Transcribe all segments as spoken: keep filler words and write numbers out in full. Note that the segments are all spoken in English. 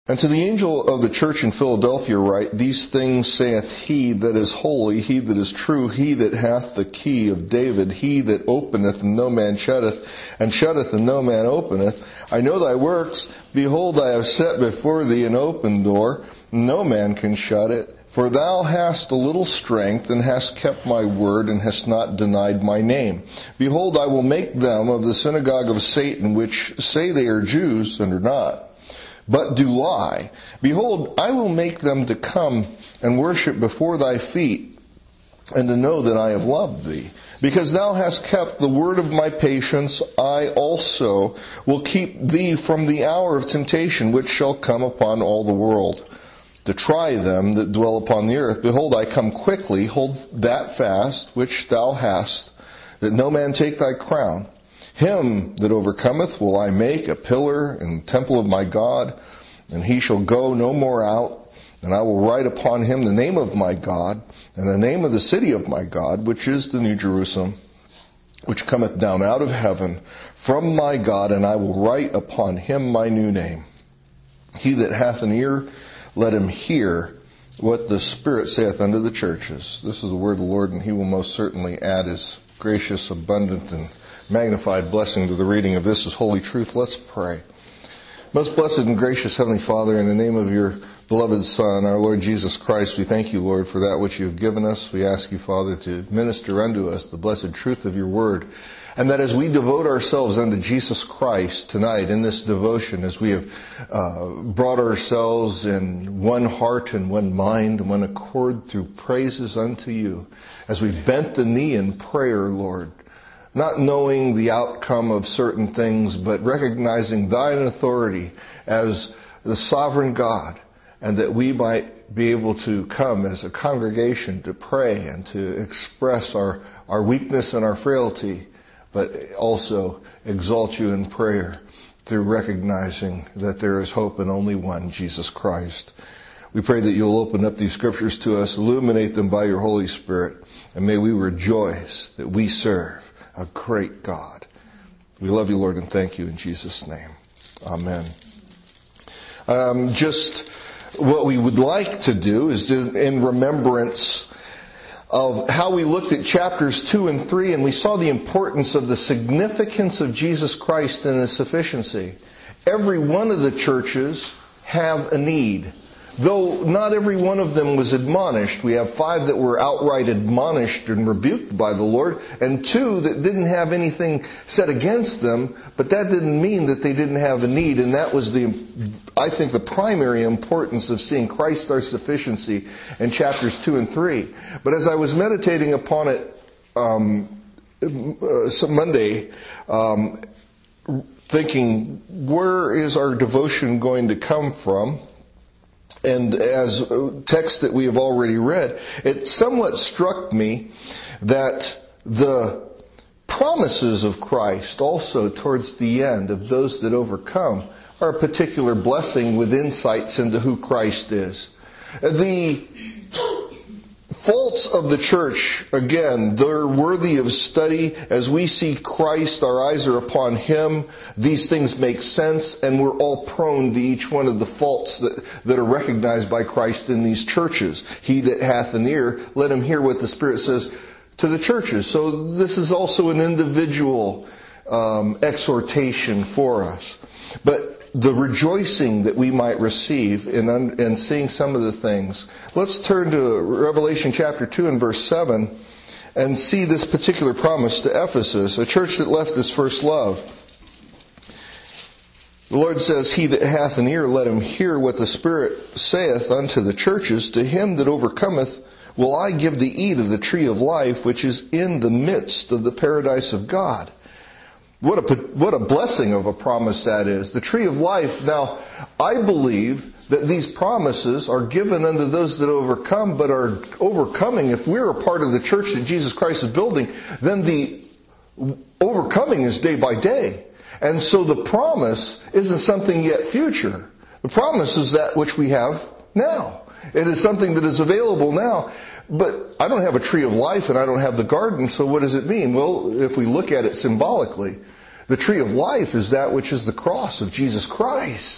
And to the angel of the church in Philadelphia write, These things saith he that is holy, he that is true, he that hath the key of David, he that openeth and no man shutteth, and shutteth and no man openeth. I know thy works. Behold, I have set before thee an open door. No man can shut it. For thou hast a little strength, and hast kept my word, and hast not denied my name. Behold, I will make them of the synagogue of Satan, which say they are Jews, and are not, but do lie. Behold, I will make them to come and worship before thy feet, and to know that I have loved thee. Because thou hast kept the word of my patience, I also will keep thee from the hour of temptation, which shall come upon all the world, to try them that dwell upon the earth. Behold, I come quickly. Hold that fast which thou hast, that no man take thy crown. Him that overcometh will I make a pillar in the temple of my God, and he shall go no more out. And I will write upon him the name of my God, and the name of the city of my God, which is the New Jerusalem, which cometh down out of heaven from my God, and I will write upon him my new name. He that hath an ear, let him hear what the Spirit saith unto the churches. This is the word of the Lord, and he will most certainly add his gracious, abundant, and magnified blessing to the reading of this as holy truth. Let's pray. Most blessed and gracious Heavenly Father, in the name of your beloved Son, our Lord Jesus Christ, we thank you, Lord, for that which you have given us. We ask you, Father, to minister unto us the blessed truth of your word, and that as we devote ourselves unto Jesus Christ tonight in this devotion, as we have uh, brought ourselves in one heart and one mind and one accord through praises unto you, as we bent the knee in prayer, Lord, not knowing the outcome of certain things, but recognizing thine authority as the sovereign God, and that we might be able to come as a congregation to pray and to express our, our weakness and our frailty, but also exalt you in prayer through recognizing that there is hope in only one, Jesus Christ. We pray that you'll open up these scriptures to us, illuminate them by your Holy Spirit, and may we rejoice that we serve a great God. We love you, Lord, and thank you in Jesus' name. Amen. Um, just what we would like to do is to, in remembrance of how we looked at chapters two and three, and we saw the importance of the significance of Jesus Christ and His sufficiency. Every one of the churches have a need. Though not every one of them was admonished. We have five that were outright admonished and rebuked by the Lord, and two that didn't have anything said against them, but that didn't mean that they didn't have a need, and that was the, I think, the primary importance of seeing Christ our sufficiency in chapters two and three. But as I was meditating upon it um, uh, some Monday, um, thinking, where is our devotion going to come from? And as text that we have already read, it somewhat struck me that the promises of Christ also towards the end of those that overcome are a particular blessing with insights into who Christ is. The faults of the church, again, they're worthy of study. As we see Christ, our eyes are upon Him. These things make sense, and we're all prone to each one of the faults that, that are recognized by Christ in these churches. He that hath an ear, let him hear what the Spirit says to the churches. So this is also an individual um, exhortation for us. But the rejoicing that we might receive in, in seeing some of the things. Let's turn to Revelation chapter two and verse seven and see this particular promise to Ephesus, a church that left its first love. The Lord says, He that hath an ear, let him hear what the Spirit saith unto the churches. To him that overcometh will I give to eat of the tree of life, which is in the midst of the paradise of God. What a, what a blessing of a promise that is. The tree of life. Now, I believe that these promises are given unto those that overcome, but are overcoming. If we're a part of the church that Jesus Christ is building, then the overcoming is day by day. And so the promise isn't something yet future. The promise is that which we have now. It is something that is available now. But I don't have a tree of life and I don't have the garden, so what does it mean? Well, if we look at it symbolically, the tree of life is that which is the cross of Jesus Christ.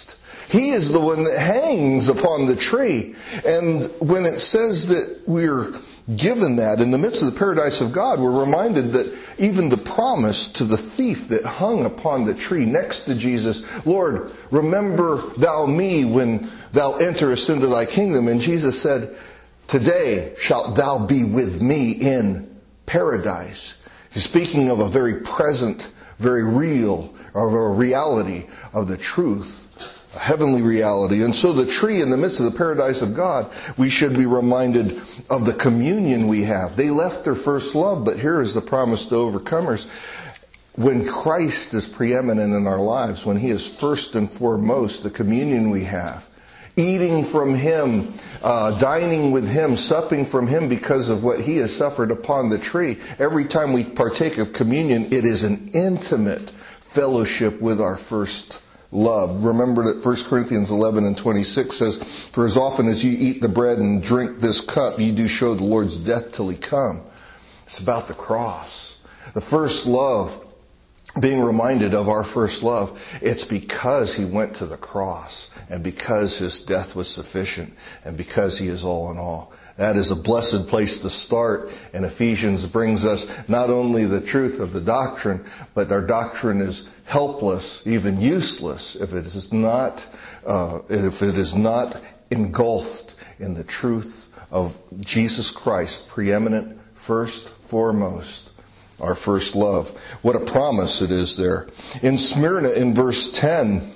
He is the one that hangs upon the tree. And when it says that we're given that in the midst of the paradise of God, we're reminded that even the promise to the thief that hung upon the tree next to Jesus, Lord, remember thou me when thou enterest into thy kingdom. And Jesus said, today shalt thou be with me in paradise. He's speaking of a very present, very real, of a reality of the truth, a heavenly reality. And so the tree in the midst of the paradise of God, we should be reminded of the communion we have. They left their first love, but here is the promise to overcomers. When Christ is preeminent in our lives, when He is first and foremost, the communion we have, eating from Him, uh, dining with Him, supping from Him because of what He has suffered upon the tree. Every time we partake of communion, it is an intimate fellowship with our first love. Remember that First Corinthians eleven and twenty-six says, for as often as you eat the bread and drink this cup, you do show the Lord's death till He come. It's about the cross. The first love, being reminded of our first love, it's because He went to the cross and because His death was sufficient and because He is all in all. That is a blessed place to start, and Ephesians brings us not only the truth of the doctrine, but our doctrine is helpless, even useless, if it is not, uh, if it is not engulfed in the truth of Jesus Christ, preeminent, first, foremost, our first love. What a promise it is there. In Smyrna, in verse ten,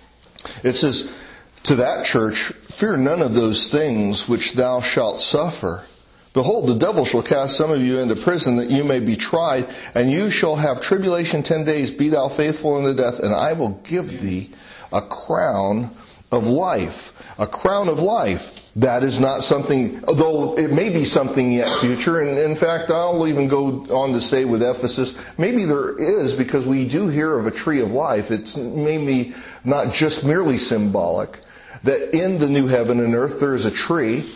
it says, to that church, fear none of those things which thou shalt suffer. Behold, the devil shall cast some of you into prison that you may be tried, and you shall have tribulation ten days. Be thou faithful unto death, and I will give thee a crown of life. A crown of life. That is not something, though it may be something yet future, and in fact I'll even go on to say with Ephesus, maybe there is, because we do hear of a tree of life. It's maybe not just merely symbolic, that in the new heaven and earth there is a tree,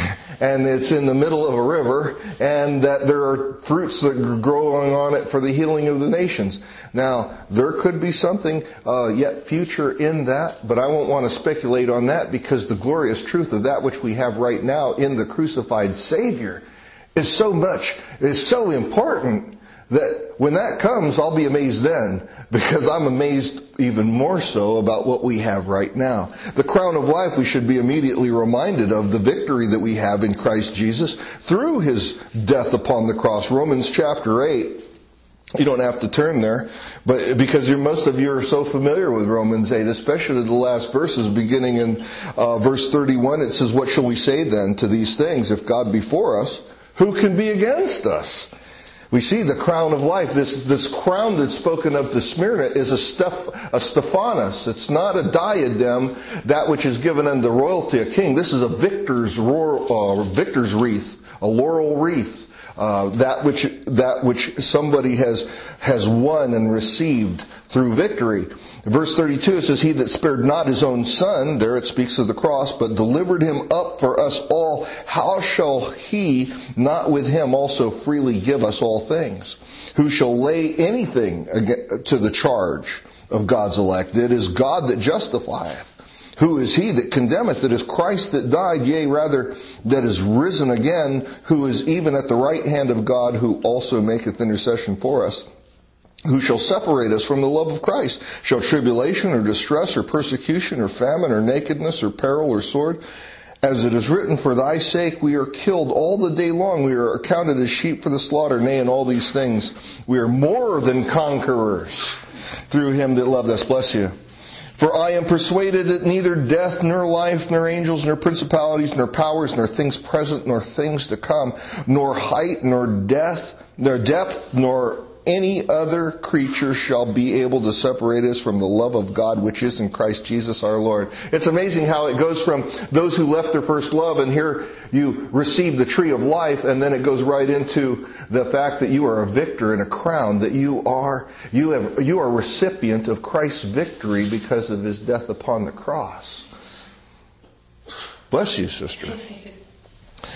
and it's in the middle of a river, and that there are fruits that are growing on it for the healing of the nations. Now, there could be something uh, yet future in that, but I won't want to speculate on that, because the glorious truth of that which we have right now in the crucified Savior is so much, is so important, that when that comes, I'll be amazed then, because I'm amazed even more so about what we have right now. The crown of life, we should be immediately reminded of the victory that we have in Christ Jesus through His death upon the cross. Romans chapter eight. You don't have to turn there, but because you're, most of you are so familiar with Romans eight, especially the last verses, beginning in uh, verse thirty-one. It says, what shall we say then to these things? If God be for us, who can be against us? We see the crown of life. This, this crown that's spoken of to Smyrna is a, steph, a Stephanos. It's not a diadem, that which is given unto royalty, a king. This is a victor's, uh, victor's wreath, a laurel wreath. Uh, that which, that which somebody has, has won and received through victory. Verse thirty-two, it says, he that spared not his own son, there it speaks of the cross, but delivered him up for us all, how shall he not with him also freely give us all things? Who shall lay anything to the charge of God's elect? It is God that justifieth. Who is he that condemneth? It is Christ that died, yea, rather, that is risen again, who is even at the right hand of God, who also maketh intercession for us. Who shall separate us from the love of Christ? Shall tribulation or distress or persecution or famine or nakedness or peril or sword? As it is written, for thy sake we are killed all the day long. We are accounted as sheep for the slaughter. Nay, in all these things we are more than conquerors through him that loved us. Bless you. For I am persuaded that neither death, nor life, nor angels, nor principalities, nor powers, nor things present, nor things to come, nor height, nor depth, nor depth, nor any other creature shall be able to separate us from the love of God which is in Christ Jesus our Lord. It's amazing how it goes from those who left their first love, and here you receive the tree of life, and then it goes right into the fact that you are a victor and a crown, that you are you have you are a recipient of Christ's victory because of his death upon the cross. Bless you, sister.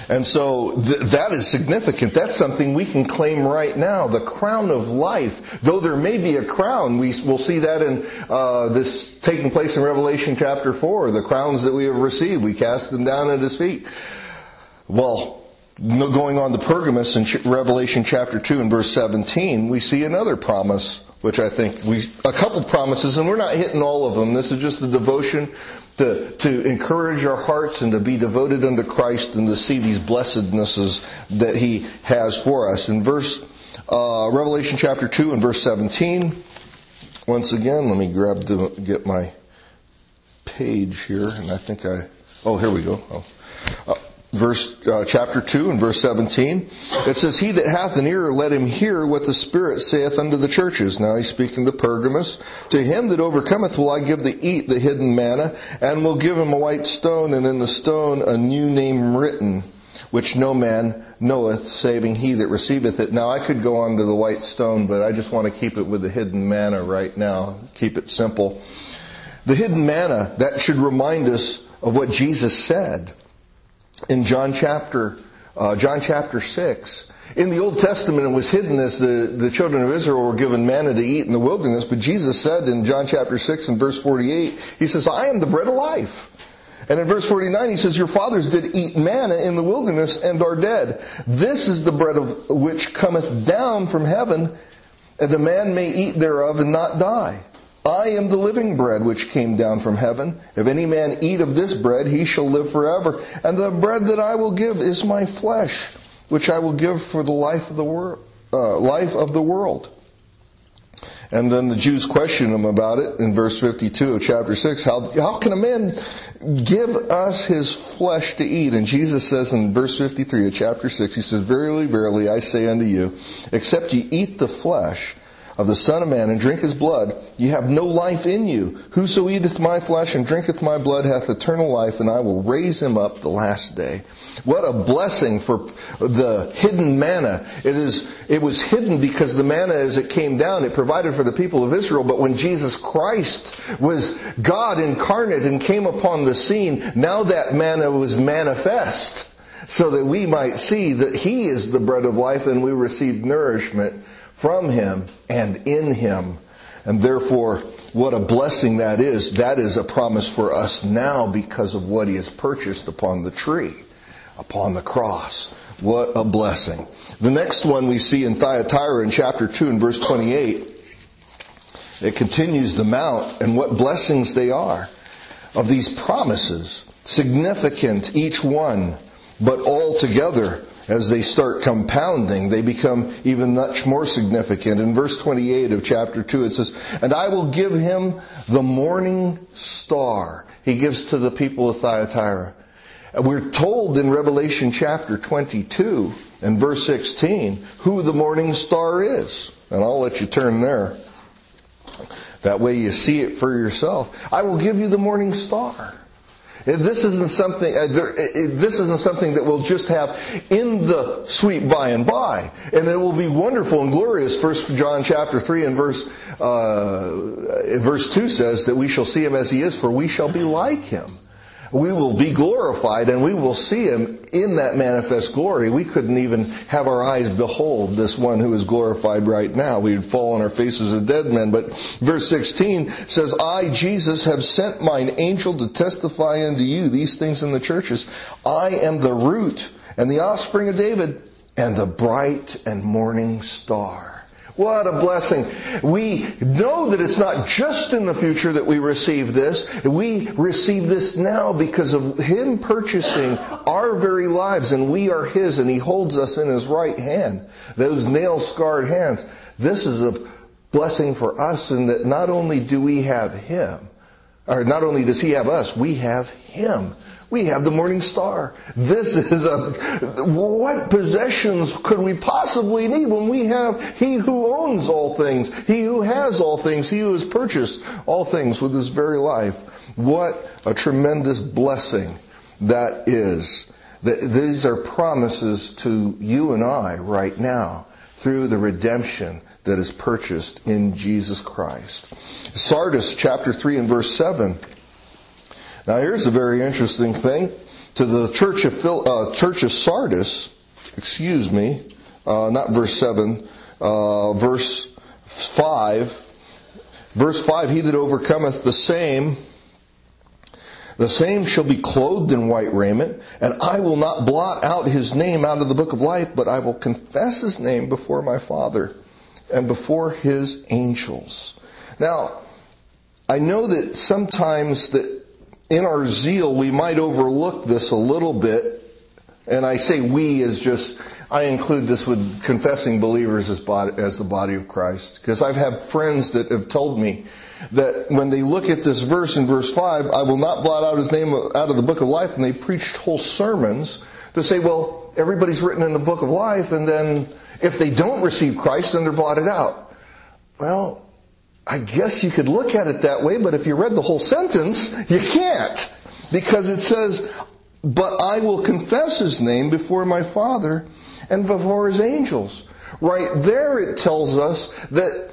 And so th- that is significant. That's something we can claim right now. The crown of life. Though there may be a crown, we will see that in uh, this taking place in Revelation chapter four. The crowns that we have received, we cast them down at His feet. Well, going on to Pergamos in Revelation chapter two and verse seventeen, we see another promise, which I think we, a couple promises, and we're not hitting all of them. This is just the devotion to, to encourage our hearts and to be devoted unto Christ and to see these blessednesses that He has for us. In verse, uh, Revelation chapter two and verse seventeen, once again, let me grab the, get my page here, and I think I, oh, here we go. Oh. Uh, Verse, uh, chapter two and verse seventeen, it says, He that hath an ear, let him hear what the Spirit saith unto the churches. Now he's speaking to Pergamos. To him that overcometh will I give to eat the hidden manna, and will give him a white stone, and in the stone a new name written, which no man knoweth, saving he that receiveth it. Now I could go on to the white stone, but I just want to keep it with the hidden manna right now. Keep it simple. The hidden manna, that should remind us of what Jesus said. In John chapter, uh, John chapter six, in the Old Testament it was hidden as the, the children of Israel were given manna to eat in the wilderness, but Jesus said in John chapter six and verse forty-eight, He says, I am the bread of life. And in verse forty-nine He says, Your fathers did eat manna in the wilderness and are dead. This is the bread of which cometh down from heaven, and the man may eat thereof and not die. I am the living bread which came down from heaven. If any man eat of this bread, he shall live forever. And the bread that I will give is my flesh, which I will give for the life of the world. Uh, life of the world. And then the Jews question him about it in verse fifty-two of chapter six. How, how can a man give us his flesh to eat? And Jesus says in verse fifty-three of chapter six, He says, Verily, verily, I say unto you, except ye eat the flesh of the Son of Man and drink His blood, ye have no life in you. Whoso eateth my flesh and drinketh my blood hath eternal life, and I will raise him up the last day. What a blessing for the hidden manna. It is, it was hidden because the manna as it came down, it provided for the people of Israel. But when Jesus Christ was God incarnate and came upon the scene, now that manna was manifest so that we might see that He is the bread of life and we receive nourishment from Him and in Him. And therefore, what a blessing that is. That is a promise for us now because of what He has purchased upon the tree, upon the cross. What a blessing. The next one we see in Thyatira in chapter two and verse twenty-eight. It continues the mount and what blessings they are of these promises. Significant each one, but all together. As they start compounding, they become even much more significant. In verse twenty-eight of chapter two, it says, And I will give him the morning star. He gives to the people of Thyatira. And we're told in Revelation chapter twenty-two and verse sixteen who the morning star is. And I'll let you turn there. That way you see it for yourself. I will give you the morning star. This isn't something. Uh, there, it, this isn't something that we'll just have in the sweet by and by, and it will be wonderful and glorious. First John chapter three and verse uh, verse two says that we shall see Him as He is, for we shall be like Him. We will be glorified, and we will see Him in that manifest glory. We couldn't even have our eyes behold this one who is glorified right now. We would fall on our faces as dead men. But verse sixteen says, I, Jesus, have sent mine angel to testify unto you these things in the churches. I am the root and the offspring of David and the bright and morning star. What a blessing. We know that it's not just in the future that we receive this. We receive this now because of Him purchasing our very lives, and we are His, and He holds us in His right hand. Those nail-scarred hands. This is a blessing for us in that not only do we have Him, or not only does He have us, we have Him. We have the morning star. This is a, what possessions could we possibly need when we have He who owns all things, He who has all things, He who has purchased all things with His very life. What a tremendous blessing that is. These are promises to you and I right now through the redemption that is purchased in Jesus Christ. Sardis chapter three and verse seven. Now here's a very interesting thing. To the church of Phil, uh, church of Sardis, excuse me, uh, not verse seven, uh, verse five. Verse five, he that overcometh the same, the same shall be clothed in white raiment, and I will not blot out his name out of the book of life, but I will confess his name before my Father and before his angels. Now, I know that sometimes that in our zeal we might overlook this a little bit, and I say we as just, I include this with confessing believers as, body, as the body of Christ. Because I've had friends that have told me that when they look at this verse in verse five, I will not blot out his name out of the book of life, and they preached whole sermons to say, well, everybody's written in the book of life, and then if they don't receive Christ, then they're blotted out. Well, I guess you could look at it that way, but if you read the whole sentence, you can't. Because it says, but I will confess his name before my Father and before his angels. Right there it tells us that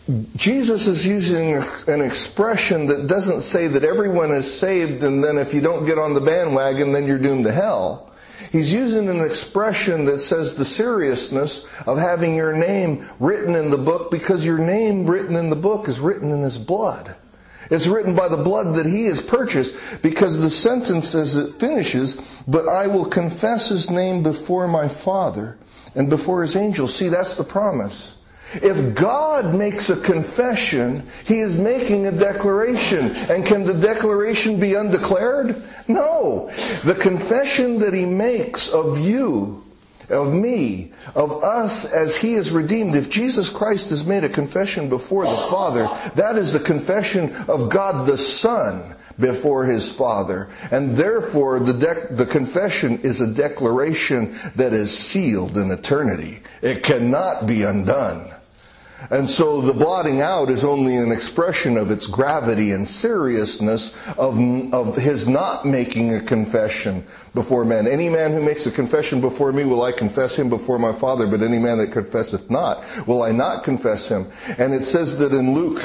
Jesus is using an expression that doesn't say that everyone is saved and then if you don't get on the bandwagon then you're doomed to hell. He's using an expression that says the seriousness of having your name written in the book, because your name written in the book is written in his blood. It's written by the blood that he has purchased, because the sentence as it finishes, but I will confess his name before my Father and before his angels. See, that's the promise. If God makes a confession, he is making a declaration. And can the declaration be undeclared? No. The confession that he makes of you, of me, of us as he is redeemed, if Jesus Christ has made a confession before the Father, that is the confession of God the Son before his Father. And therefore the dec- the confession is a declaration that is sealed in eternity. It cannot be undone. And so the blotting out is only an expression of its gravity and seriousness of, of his not making a confession before men. Any man who makes a confession before me will I confess him before my Father, but any man that confesseth not will I not confess him. And it says that in Luke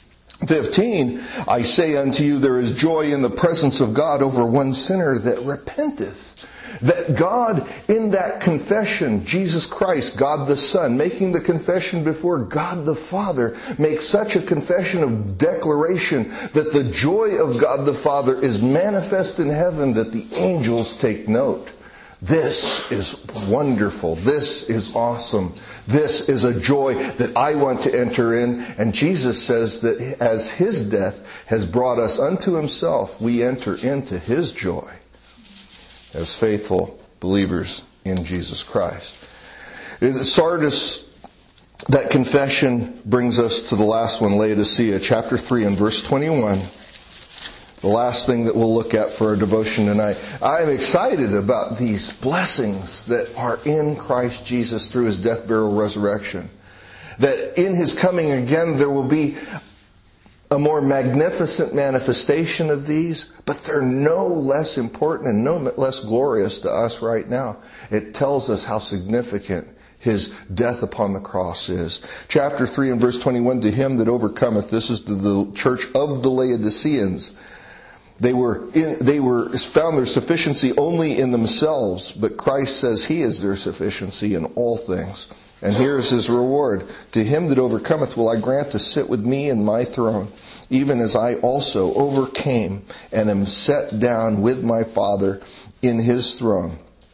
fifteen, I say unto you, there is joy in the presence of God over one sinner that repenteth. That God, in that confession, Jesus Christ, God the Son, making the confession before God the Father, makes such a confession of declaration that the joy of God the Father is manifest in heaven, that the angels take note. This is wonderful. This is awesome. This is a joy that I want to enter in. And Jesus says that as his death has brought us unto himself, we enter into his joy as faithful believers in Jesus Christ. In Sardis, that confession brings us to the last one, Laodicea, chapter three and verse twenty-one. The last thing that we'll look at for our devotion tonight. I am excited about these blessings that are in Christ Jesus through his death, burial, resurrection. That in his coming again there will be a more magnificent manifestation of these, but they're no less important and no less glorious to us right now. It tells us how significant his death upon the cross is. Chapter three and verse twenty-one, to him that overcometh, this is the, the church of the Laodiceans. They were in, they were found their sufficiency only in themselves, but Christ says he is their sufficiency in all things. And here is his reward. To him that overcometh will I grant to sit with me in my throne, even as I also overcame and am set down with my Father in his throne.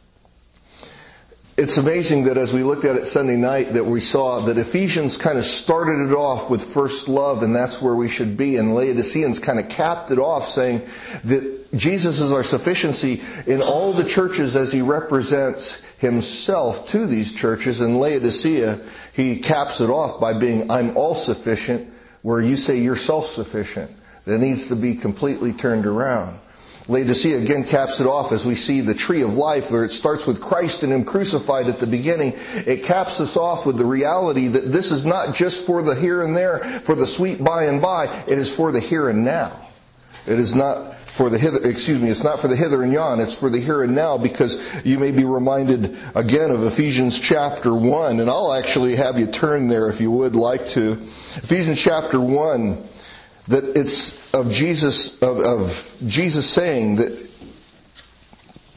It's amazing that as we looked at it Sunday night that we saw that Ephesians kind of started it off with first love, and that's where we should be. And Laodiceans kind of capped it off saying that Jesus is our sufficiency in all the churches as he represents himself to these churches. In Laodicea, he caps it off by being, I'm all sufficient, where you say you're self-sufficient. That needs to be completely turned around. Laodicea again caps it off as we see the tree of life, where it starts with Christ and him crucified at the beginning. It caps us off with the reality that this is not just for the here and there, for the sweet by and by. It is for the here and now. It is not for the hither, excuse me, it's not for the hither and yon, it's for the here and now, because you may be reminded again of Ephesians chapter one, and I'll actually have you turn there if you would like to. Ephesians chapter one, that it's of Jesus, of, of Jesus saying that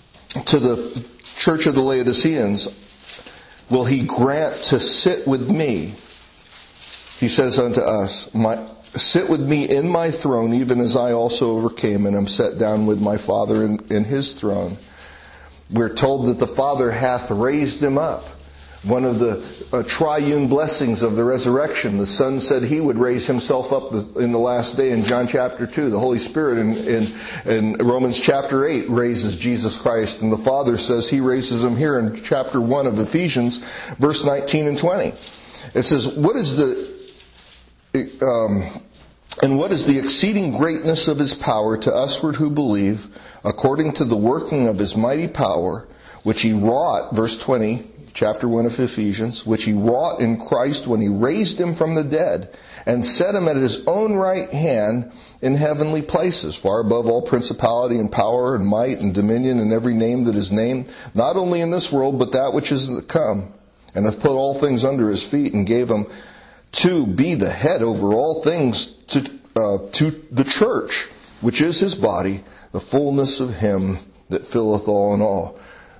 to the church of the Laodiceans, will he grant to sit with me. He says unto us, my, sit with me in my throne, even as I also overcame and am set down with my Father in, in his throne. We're told that the Father hath raised him up. One of the uh, triune blessings of the resurrection. The Son said he would raise himself up the, in the last day in John chapter two. The Holy Spirit in, in, in Romans chapter eight raises Jesus Christ. And the Father says he raises him here in chapter one of Ephesians, verse nineteen and twenty. It says, what is the, um, and what is the exceeding greatness of his power to usward who believe, according to the working of his mighty power, which he wrought, verse twenty, chapter one of Ephesians, which he wrought in Christ when he raised him from the dead and set him at his own right hand in heavenly places, far above all principality and power and might and dominion and every name that is named, not only in this world, but that which is to come, and hath put all things under his feet and gave him to be the head over all things to, uh, to the church, which is his body, the fullness of him that filleth all in all.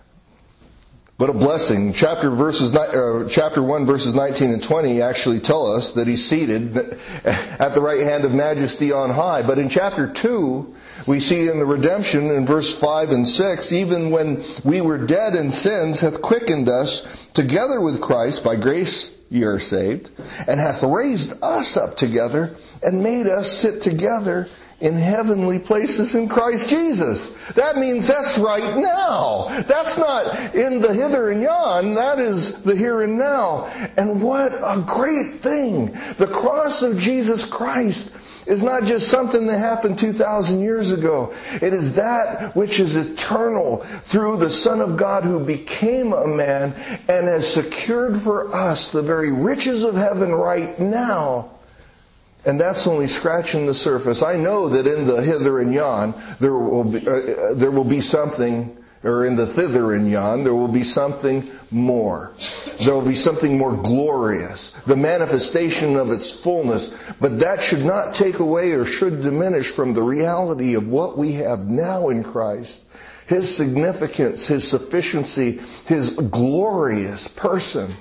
What a blessing. Chapter verses, uh, chapter one verses nineteen and twenty actually tell us that he's seated at the right hand of majesty on high. But in chapter two, we see in the redemption in verse five and six, even when we were dead in sins, hath quickened us together with Christ, by grace ye are saved, and hath raised us up together and made us sit together in heavenly places in Christ Jesus. That means that's right now. That's not in the hither and yon. That is the here and now. And what a great thing. The cross of Jesus Christ is not just something that happened two thousand years ago. It is that which is eternal through the Son of God who became a man and has secured for us the very riches of heaven right now. And that's only scratching the surface. I know that in the hither and yon, there will be, uh, there will be something, or in the thither and yon, there will be something more. There will be something more glorious. The manifestation of its fullness. But that should not take away or should diminish from the reality of what we have now in Christ. His significance, His sufficiency, His glorious person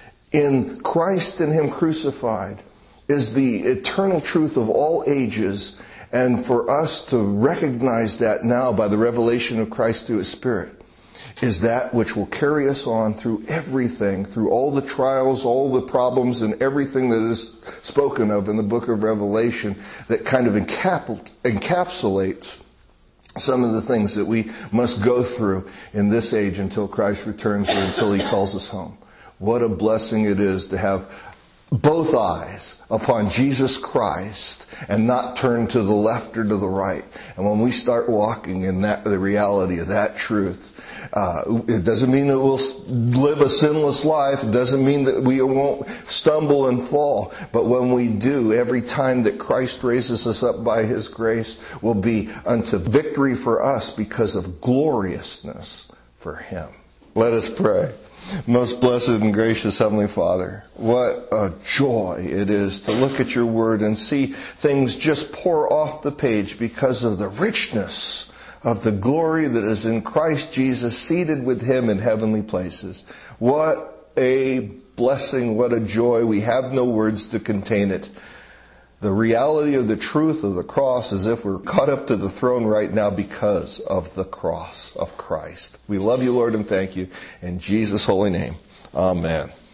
in Christ and Him crucified is the eternal truth of all ages, and for us to recognize that now by the revelation of Christ through His Spirit is that which will carry us on through everything, through all the trials, all the problems, and everything that is spoken of in the book of Revelation that kind of encap- encapsulates some of the things that we must go through in this age until Christ returns or until He calls us home. What a blessing it is to have both eyes upon Jesus Christ and not turn to the left or to the right. And when we start walking in that, the reality of that truth, uh, it doesn't mean that we'll live a sinless life. It doesn't mean that we won't stumble and fall. But when we do, every time that Christ raises us up by His grace will be unto victory for us because of gloriousness for Him. Let us pray. Most blessed and gracious Heavenly Father, what a joy it is to look at Your Word and see things just pour off the page because of the richness of the glory that is in Christ Jesus, seated with Him in heavenly places. What a blessing, what a joy. We have no words to contain it. The reality of the truth of the cross is if we're caught up to the throne right now because of the cross of Christ. We love You, Lord, and thank You. In Jesus' holy name, amen.